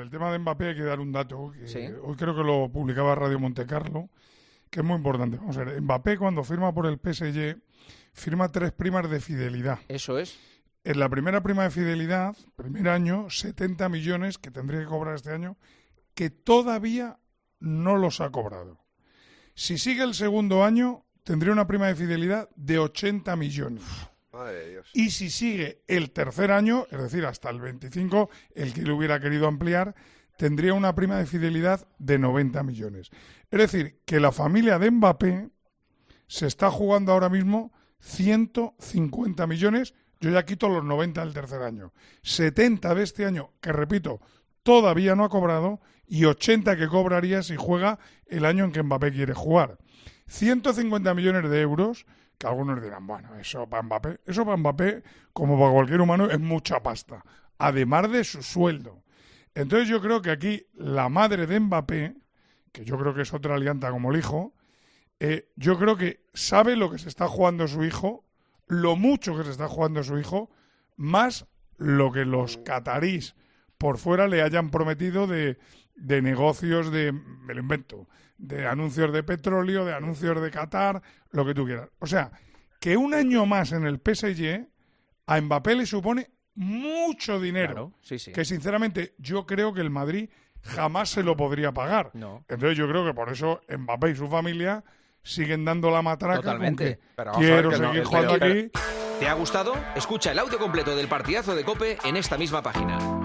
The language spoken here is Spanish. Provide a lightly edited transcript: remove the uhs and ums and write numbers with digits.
el tema de Mbappé hay que dar un dato, que Sí. hoy creo que lo publicaba Radio Montecarlo, que es muy importante. Vamos a ver, Mbappé cuando firma por el PSG, firma 3 primas de fidelidad. Eso es. En la primera prima de fidelidad, primer año, 70 millones que tendría que cobrar este año, que todavía no los ha cobrado. Si sigue el segundo año, tendría una prima de fidelidad de 80 millones. Madre de Dios. Y si sigue el tercer año, es decir, hasta el 25, el que le hubiera querido ampliar, tendría una prima de fidelidad de 90 millones. Es decir, que la familia de Mbappé se está jugando ahora mismo 150 millones. Yo ya quito los 90 del tercer año. 70 de este año, que repito, todavía no ha cobrado, y 80 que cobraría si juega el año en que Mbappé quiere jugar. 150 millones de euros, que algunos dirán, bueno, eso para Mbappé, como para cualquier humano, es mucha pasta, además de su sueldo. Entonces yo creo que aquí la madre de Mbappé, que yo creo que es otra alianta como el hijo, yo creo que sabe lo que se está jugando su hijo, lo mucho que se está jugando su hijo, más lo que los catarís por fuera le hayan prometido de negocios me lo invento, de anuncios de petróleo, de anuncios de Qatar, lo que tú quieras. O sea, que un año más en el PSG a Mbappé le supone mucho dinero, Claro, sí, sí. que sinceramente yo creo que el Madrid jamás se lo podría pagar. No. Entonces yo creo que por eso Mbappé y su familia siguen dando la matraca. Totalmente. Con que Pero vamos a ver quiero que no, seguir el jugando pero- aquí. ¿Te ha gustado? Escucha el audio completo del partidazo de COPE en esta misma página.